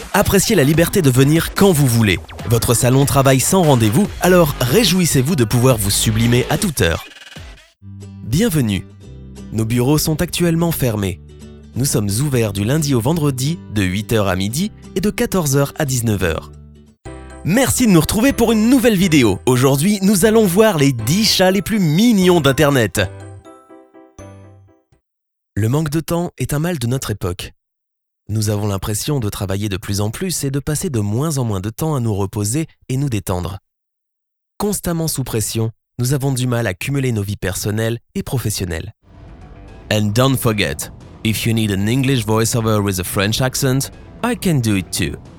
Appréciez la liberté de venir quand vous voulez. Votre salon travaille sans rendez-vous, alors réjouissez-vous de pouvoir vous sublimer à toute heure. Bienvenue. Nos bureaux sont actuellement fermés. Nous sommes ouverts du lundi au vendredi de 8h à midi et de 14h à 19h. Merci de nous retrouver pour une nouvelle vidéo. Aujourd'hui, nous allons voir les 10 chats les plus mignons d'Internet. Le manque de temps est un mal de notre époque. Nous avons l'impression de travailler de plus en plus et de passer de moins en moins de temps à nous reposer et nous détendre. Constamment sous pression, nous avons du mal à cumuler nos vies personnelles et professionnelles. And don't forget, if you need an English voiceover with a French accent, I can do it too.